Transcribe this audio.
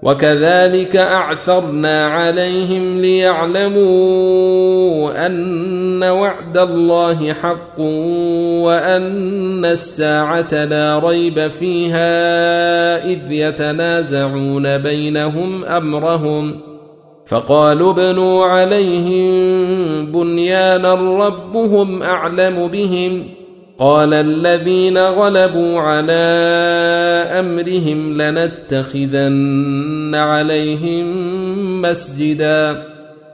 وكذلك أعثرنا عليهم ليعلموا أن وعد الله حق وأن الساعة لا ريب فيها إذ يتنازعون بينهم أمرهم فقالوا ابنوا عليهم بنيانا ربهم أعلم بهم قال الذين غلبوا على أمرهم لنتخذن عليهم مسجدا